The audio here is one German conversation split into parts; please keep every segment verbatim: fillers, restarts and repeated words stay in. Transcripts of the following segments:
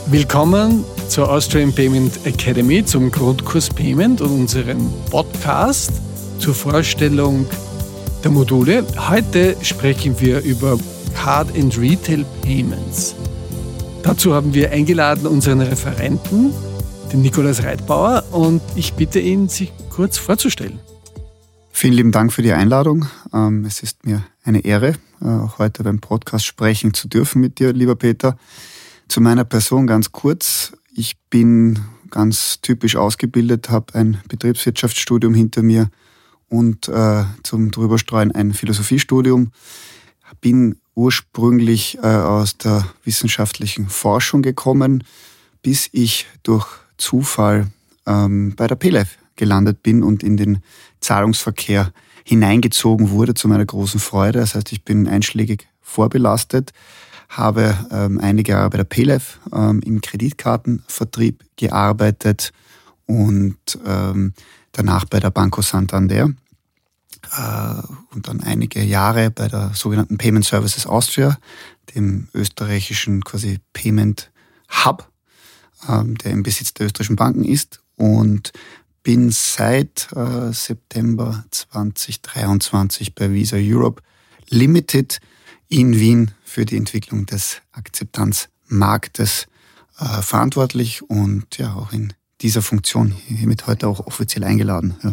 Willkommen zur Austrian Payment Academy, zum Grundkurs Payment und unserem Podcast zur Vorstellung der Module. Heute sprechen wir über Card and Retail Payments. Dazu haben wir eingeladen unseren Referenten, den Nikolaus Reitbauer, und ich bitte ihn, sich kurz vorzustellen. Vielen lieben Dank für die Einladung. Es ist mir eine Ehre, auch heute beim Podcast sprechen zu dürfen mit dir, lieber Peter. Zu meiner Person ganz kurz. Ich bin ganz typisch ausgebildet, habe ein Betriebswirtschaftsstudium hinter mir und äh, zum Drüberstreuen ein Philosophiestudium. Bin ursprünglich äh, aus der wissenschaftlichen Forschung gekommen, bis ich durch Zufall ähm, bei der P L E F gelandet bin und in den Zahlungsverkehr hineingezogen wurde, zu meiner großen Freude. Das heißt, ich bin einschlägig vorbelastet, habe ähm, einige Jahre bei der P L E F ähm, im Kreditkartenvertrieb gearbeitet und ähm, danach bei der Banco Santander äh, und dann einige Jahre bei der sogenannten Payment Services Austria, dem österreichischen quasi Payment Hub, ähm, der im Besitz der österreichischen Banken ist, und bin seit äh, September zweitausenddreiundzwanzig bei Visa Europe Limited in Wien für die Entwicklung des Akzeptanzmarktes äh, verantwortlich und ja auch in dieser Funktion hiermit heute auch offiziell eingeladen. Ja.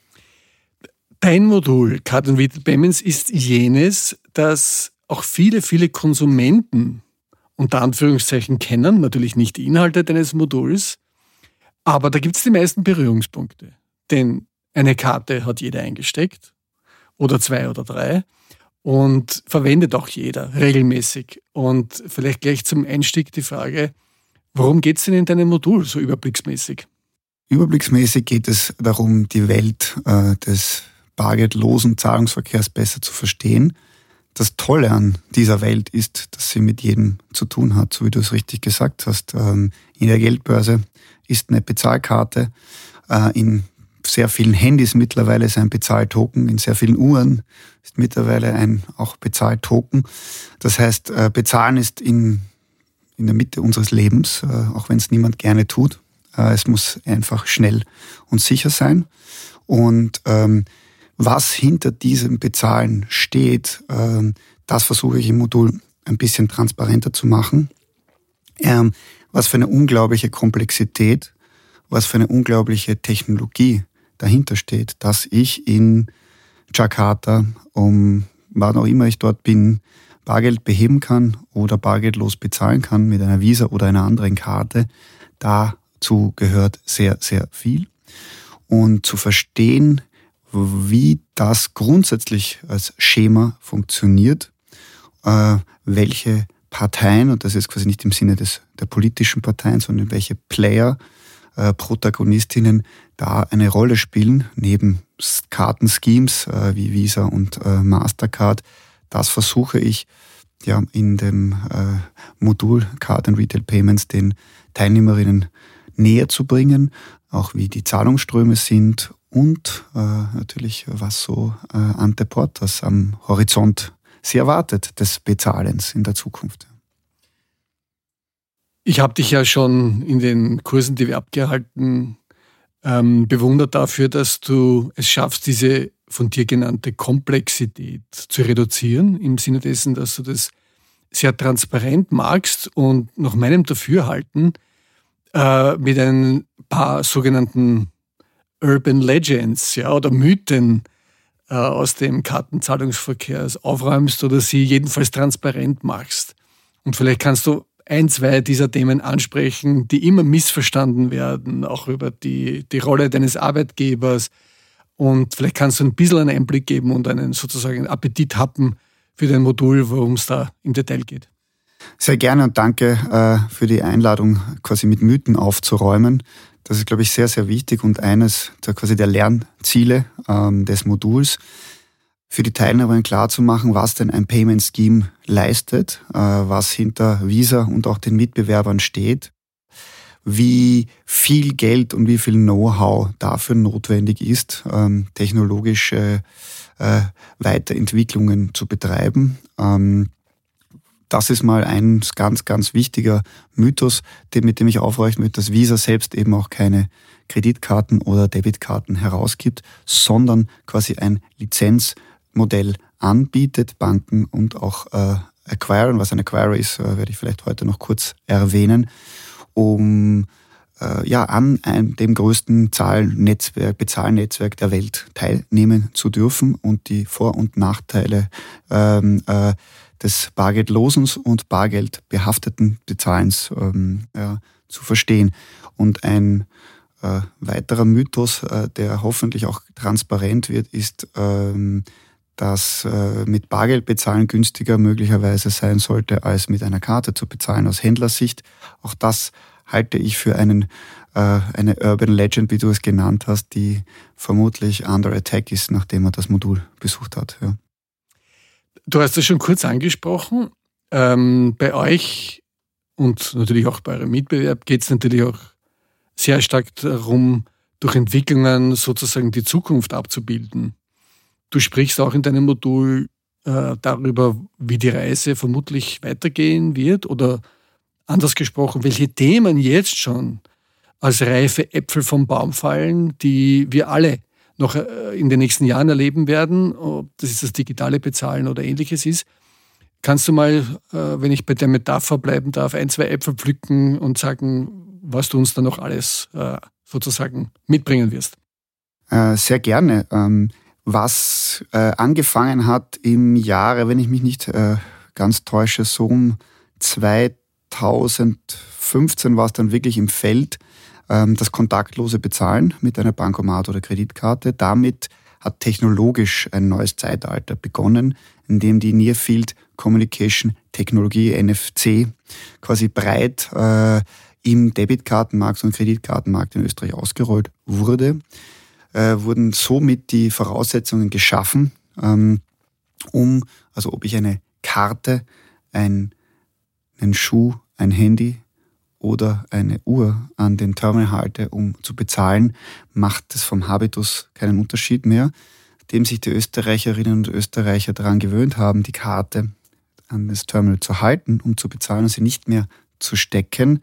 Dein Modul Card and Retail Payments ist jenes, das auch viele, viele Konsumenten unter Anführungszeichen kennen, natürlich nicht die Inhalte deines Moduls, aber da gibt es die meisten Berührungspunkte. Denn eine Karte hat jeder eingesteckt oder zwei oder drei. Und verwendet auch jeder regelmäßig. Und vielleicht gleich zum Einstieg die Frage, worum geht es denn in deinem Modul so überblicksmäßig? Überblicksmäßig geht es darum, die Welt äh, des bargeldlosen Zahlungsverkehrs besser zu verstehen. Das Tolle an dieser Welt ist, dass sie mit jedem zu tun hat, so wie du es richtig gesagt hast. Ähm, in der Geldbörse ist eine Bezahlkarte, äh, in sehr vielen Handys mittlerweile ist ein Bezahltoken, in sehr vielen Uhren ist mittlerweile ein auch Bezahltoken. Das heißt, äh, bezahlen ist in, in der Mitte unseres Lebens, äh, auch wenn es niemand gerne tut. Äh, es muss einfach schnell und sicher sein. Und ähm, was hinter diesem Bezahlen steht, äh, das versuche ich im Modul ein bisschen transparenter zu machen. Ähm, was für eine unglaubliche Komplexität, was für eine unglaubliche Technologie dahinter steht, dass ich in Jakarta, um wann auch immer ich dort bin, Bargeld beheben kann oder bargeldlos bezahlen kann mit einer Visa oder einer anderen Karte. Dazu gehört sehr, sehr viel. Und zu verstehen, wie das grundsätzlich als Schema funktioniert, äh, welche Parteien, und das ist quasi nicht im Sinne des, der politischen Parteien, sondern welche Player, äh, Protagonistinnen da eine Rolle spielen, neben Kartenschemes äh, wie Visa und äh, Mastercard. Das versuche ich ja in dem äh, Modul Card and Retail Payments den Teilnehmerinnen näher zu bringen, auch wie die Zahlungsströme sind und äh, natürlich, was so äh, ante portas am Horizont sie erwartet des Bezahlens in der Zukunft. Ich habe dich ja schon in den Kursen, die wir abgehalten, ähm, bewundert dafür, dass du es schaffst, diese von dir genannte Komplexität zu reduzieren, im Sinne dessen, dass du das sehr transparent magst und nach meinem Dafürhalten äh, mit ein paar sogenannten Urban Legends, ja, oder Mythen äh, aus dem Kartenzahlungsverkehr aufräumst oder sie jedenfalls transparent machst. Und vielleicht kannst du ein, zwei dieser Themen ansprechen, die immer missverstanden werden, auch über die, die Rolle deines Arbeitgebers. Und vielleicht kannst du ein bisschen einen Einblick geben und einen sozusagen Appetit happen für dein Modul, worum es da im Detail geht. Sehr gerne und danke äh, für die Einladung, quasi mit Mythen aufzuräumen. Das ist, glaube ich, sehr, sehr wichtig und eines der, quasi der Lernziele ähm, des Moduls, für die Teilnehmerinnen klarzumachen, was denn ein Payment Scheme leistet, äh, was hinter Visa und auch den Mitbewerbern steht, wie viel Geld und wie viel Know-how dafür notwendig ist, ähm, technologische äh, Weiterentwicklungen zu betreiben. Ähm, das ist mal ein ganz, ganz wichtiger Mythos, mit dem ich aufrechnen möchte, dass Visa selbst eben auch keine Kreditkarten oder Debitkarten herausgibt, sondern quasi ein Lizenzmodell anbietet, Banken und auch äh, Acquirer. Was ein Acquirer ist, äh, werde ich vielleicht heute noch kurz erwähnen, um äh, ja, an einem, dem größten Zahlnetzwerk, Bezahlnetzwerk der Welt teilnehmen zu dürfen und die Vor- und Nachteile ähm, äh, des bargeldlosen und bargeldbehafteten Bezahlens ähm, ja, zu verstehen. Und ein äh, weiterer Mythos, äh, der hoffentlich auch transparent wird, ist, ähm, dass äh, mit Bargeld bezahlen günstiger möglicherweise sein sollte, als mit einer Karte zu bezahlen aus Händlersicht. Auch das halte ich für einen, äh, eine Urban Legend, wie du es genannt hast, die vermutlich under attack ist, nachdem man das Modul besucht hat. Ja. Du hast es schon kurz angesprochen. Ähm, bei euch und natürlich auch bei eurem Mitbewerb geht es natürlich auch sehr stark darum, durch Entwicklungen sozusagen die Zukunft abzubilden. Du sprichst auch in deinem Modul äh, darüber, wie die Reise vermutlich weitergehen wird oder anders gesprochen, welche Themen jetzt schon als reife Äpfel vom Baum fallen, die wir alle noch in den nächsten Jahren erleben werden, ob das ist das digitale Bezahlen oder ähnliches ist. Kannst du mal, wenn ich bei der Metapher bleiben darf, ein, zwei Äpfel pflücken und sagen, was du uns dann noch alles sozusagen mitbringen wirst? Sehr gerne. Was angefangen hat im Jahre, wenn ich mich nicht ganz täusche, so um zweitausendfünfzehn war es dann wirklich im Feld, das kontaktlose Bezahlen mit einer Bankomat oder Kreditkarte. Damit hat technologisch ein neues Zeitalter begonnen, in dem die Near Field Communication Technologie, N F C, quasi breit äh, im Debitkartenmarkt und Kreditkartenmarkt in Österreich ausgerollt wurde. Äh, wurden somit die Voraussetzungen geschaffen, ähm, um, also ob ich eine Karte, ein, einen Schuh, ein Handy oder eine Uhr an den Terminal halte, um zu bezahlen, macht es vom Habitus keinen Unterschied mehr, dem sich die Österreicherinnen und Österreicher daran gewöhnt haben, die Karte an das Terminal zu halten, um zu bezahlen und sie nicht mehr zu stecken,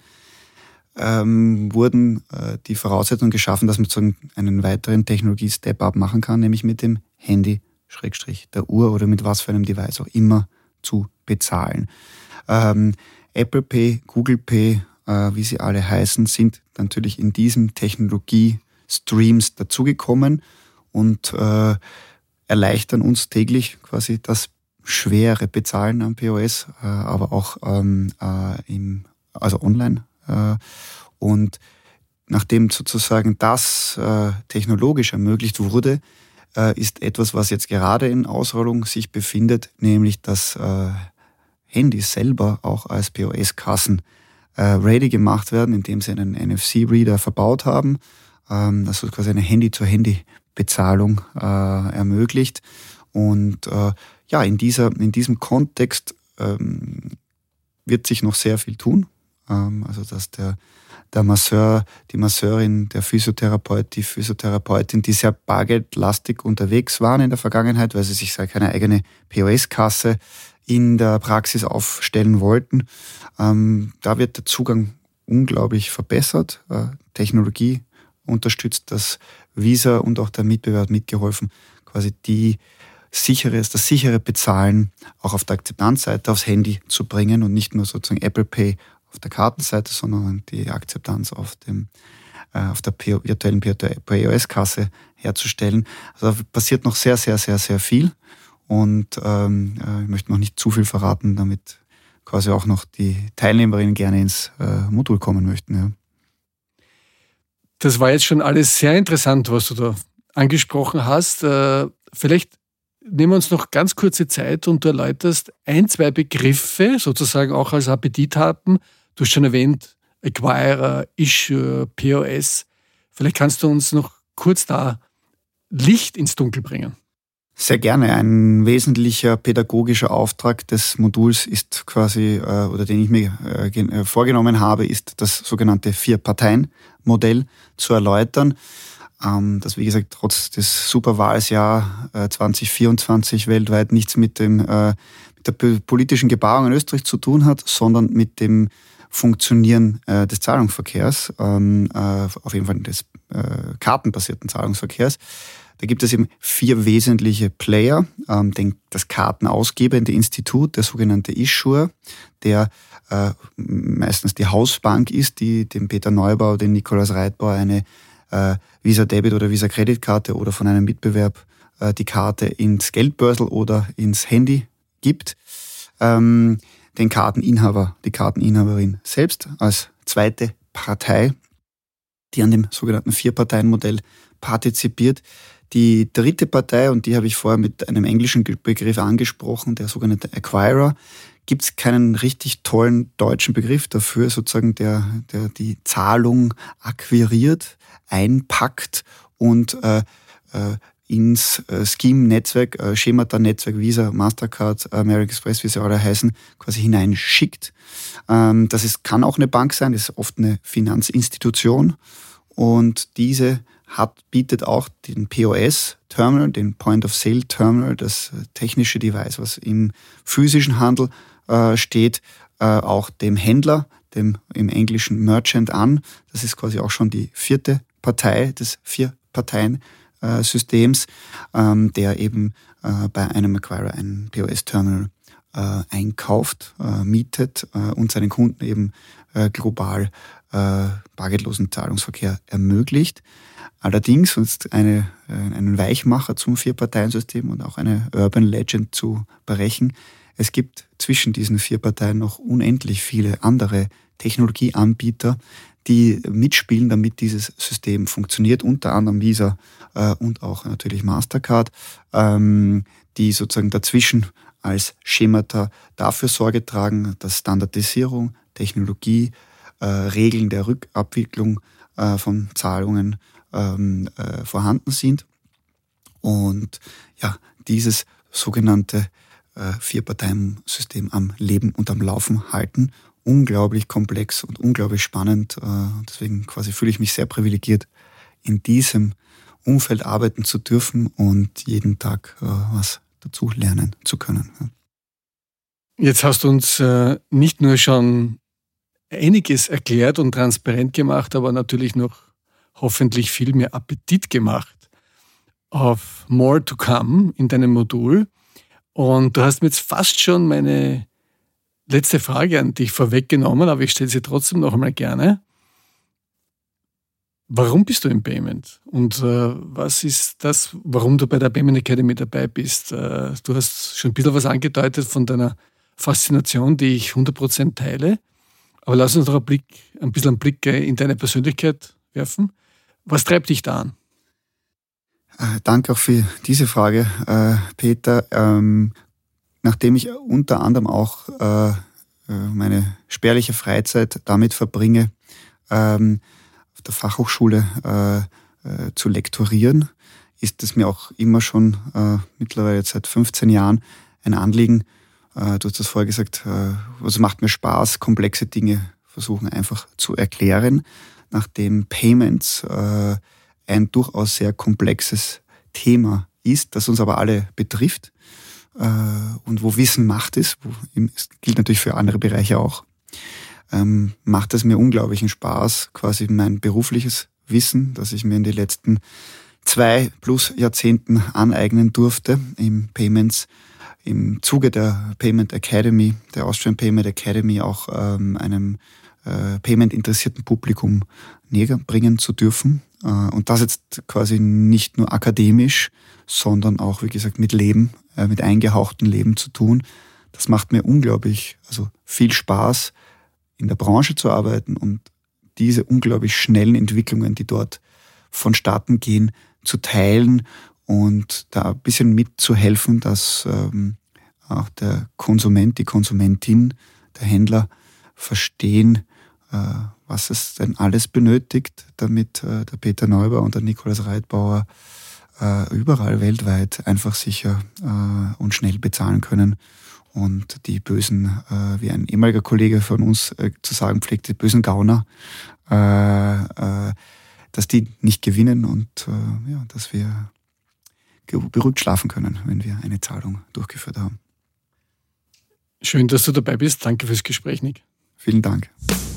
ähm, wurden äh, die Voraussetzungen geschaffen, dass man so einen weiteren Technologie-Step-Up machen kann, nämlich mit dem Handy, Schrägstrich der Uhr oder mit was für einem Device auch immer zu bezahlen. Ähm, Apple Pay, Google Pay, wie sie alle heißen, sind natürlich in diesen Technologie-Streams dazugekommen und äh, erleichtern uns täglich quasi das schwere Bezahlen am P O S, äh, aber auch ähm, äh, im, also online. Äh, und nachdem sozusagen das äh, technologisch ermöglicht wurde, äh, ist etwas, was jetzt gerade in Ausrollung sich befindet, nämlich dass äh, Handys selber auch als P O S-Kassen ready gemacht werden, indem sie einen N F C-Reader verbaut haben, ähm, also quasi eine Handy-zu-Handy-Bezahlung äh, ermöglicht. Und äh, ja, in dieser, in diesem Kontext ähm, wird sich noch sehr viel tun. Ähm, also dass der, der Masseur, die Masseurin, der Physiotherapeut, die Physiotherapeutin, die sehr bargeldlastig unterwegs waren in der Vergangenheit, weil sie sich keine eigene P O S-Kasse in der Praxis aufstellen wollten. Ähm, da wird der Zugang unglaublich verbessert. Äh, Technologie unterstützt das Visa und auch der Mitbewerb mitgeholfen, quasi die sichere, das sichere Bezahlen auch auf der Akzeptanzseite aufs Handy zu bringen und nicht nur sozusagen Apple Pay auf der Kartenseite, sondern die Akzeptanz auf dem äh, auf der P- virtuellen P O S-Kasse herzustellen. Also da passiert noch sehr, sehr, sehr, sehr viel. Und ähm, ich möchte noch nicht zu viel verraten, damit quasi auch noch die Teilnehmerinnen gerne ins äh, Modul kommen möchten. Ja. Das war jetzt schon alles sehr interessant, was du da angesprochen hast. Äh, vielleicht nehmen wir uns noch ganz kurze Zeit und du erläuterst ein, zwei Begriffe, sozusagen auch als Appetit haben. Du hast schon erwähnt, Acquirer, Issuer, P O S. Vielleicht kannst du uns noch kurz da Licht ins Dunkel bringen. Sehr gerne. Ein wesentlicher pädagogischer Auftrag des Moduls ist quasi, äh, oder den ich mir äh, vorgenommen habe, ist das sogenannte Vier-Parteien-Modell zu erläutern. ähm, dass, wie gesagt, trotz des Superwahljahr äh, zwanzig vierundzwanzig weltweit nichts mit, dem, äh, mit der politischen Gebaren in Österreich zu tun hat, sondern mit dem Funktionieren äh, des Zahlungsverkehrs, ähm, äh, auf jeden Fall des äh, kartenbasierten Zahlungsverkehrs. Da gibt es eben vier wesentliche Player, ähm, den, das kartenausgebende Institut, der sogenannte Issuer, der äh, meistens die Hausbank ist, die dem Peter Neubauer, den Nikolaus Reitbauer eine äh, Visa Debit oder Visa Kreditkarte oder von einem Mitbewerb äh, die Karte ins Geldbörsel oder ins Handy gibt. Ähm, den Karteninhaber, die Karteninhaberin selbst als zweite Partei, die an dem sogenannten Vier-Parteien-Modell partizipiert. Die dritte Partei, und die habe ich vorher mit einem englischen Begriff angesprochen, der sogenannte Acquirer, gibt es keinen richtig tollen deutschen Begriff dafür, sozusagen der, der die Zahlung akquiriert, einpackt und äh, äh, ins äh, Scheme-Netzwerk, äh, Schemata-Netzwerk, Visa, Mastercard, American Express, wie sie alle heißen, quasi hineinschickt. Ähm, das ist, kann auch eine Bank sein, das ist oft eine Finanzinstitution. Und diese hat, bietet auch den P O S-Terminal, den Point-of-Sale-Terminal, das technische Device, was im physischen Handel äh, steht, äh, auch dem Händler, dem im Englischen Merchant an. Das ist quasi auch schon die vierte Partei des Vier-Parteien-Systems, ähm, der eben äh, bei einem Acquirer einen P O S-Terminal äh, einkauft, äh, mietet äh, und seinen Kunden eben äh, global äh, bargeldlosen Zahlungsverkehr ermöglicht. Allerdings, und eine, einen Weichmacher zum Vier-Parteien-System und auch eine Urban Legend zu brechen, es gibt zwischen diesen vier Parteien noch unendlich viele andere Technologieanbieter, die mitspielen, damit dieses System funktioniert, unter anderem Visa äh, und auch natürlich Mastercard, ähm, die sozusagen dazwischen als Schemata dafür Sorge tragen, dass Standardisierung, Technologie, äh, Regeln der Rückabwicklung äh, von Zahlungen ähm, äh, vorhanden sind. Und ja, dieses sogenannte äh, Vier-Parteien-System am Leben und am Laufen halten. Unglaublich komplex und unglaublich spannend. Äh, deswegen quasi fühle ich mich sehr privilegiert, in diesem Umfeld arbeiten zu dürfen und jeden Tag äh, was dazu lernen zu können. Ja. Jetzt hast du uns äh, nicht nur schon einiges erklärt und transparent gemacht, aber natürlich noch hoffentlich viel mehr Appetit gemacht auf More to Come in deinem Modul. Und du hast mir jetzt fast schon meine letzte Frage an dich vorweggenommen, aber ich stelle sie trotzdem noch einmal gerne. Warum bist du im Payment? Und äh, was ist das, warum du bei der Payment Academy dabei bist? Äh, du hast schon ein bisschen was angedeutet von deiner Faszination, die ich hundert Prozent teile. Aber lass uns noch einen, Blick, ein bisschen einen Blick in deine Persönlichkeit werfen. Was treibt dich da an? Äh, danke auch für diese Frage, äh, Peter. Ähm, nachdem ich unter anderem auch äh, meine spärliche Freizeit damit verbringe, ähm, auf der Fachhochschule äh, äh, zu lektorieren, ist es mir auch immer schon äh, mittlerweile jetzt seit fünfzehn Jahren ein Anliegen. Äh, du hast das vorher gesagt, äh, also macht mir Spaß, komplexe Dinge versuchen einfach zu erklären, nachdem Payments äh, ein durchaus sehr komplexes Thema ist, das uns aber alle betrifft äh, und wo Wissen Macht ist, wo, es gilt natürlich für andere Bereiche auch, ähm, macht es mir unglaublichen Spaß, quasi mein berufliches Wissen, das ich mir in den letzten zwei plus Jahrzehnten aneignen durfte im Payments, im Zuge der Payment Academy, der Austrian Payment Academy, auch ähm, einem äh, Payment-interessierten Publikum näher bringen zu dürfen. Äh, und das jetzt quasi nicht nur akademisch, sondern auch, wie gesagt, mit Leben, äh, mit eingehauchtem Leben zu tun. Das macht mir unglaublich, also viel Spaß, in der Branche zu arbeiten und diese unglaublich schnellen Entwicklungen, die dort vonstatten gehen, zu teilen und da ein bisschen mitzuhelfen, dass ähm, auch der Konsument, die Konsumentin, der Händler verstehen, äh, was es denn alles benötigt, damit äh, der Peter Neubauer und der Nikolaus Reitbauer äh, überall weltweit einfach sicher äh, und schnell bezahlen können. Und die bösen, äh, wie ein ehemaliger Kollege von uns äh, zu sagen pflegt, die bösen Gauner, äh, äh, dass die nicht gewinnen und äh, ja, dass wir beruhigt schlafen können, wenn wir eine Zahlung durchgeführt haben. Schön, dass du dabei bist. Danke fürs Gespräch, Nick. Vielen Dank.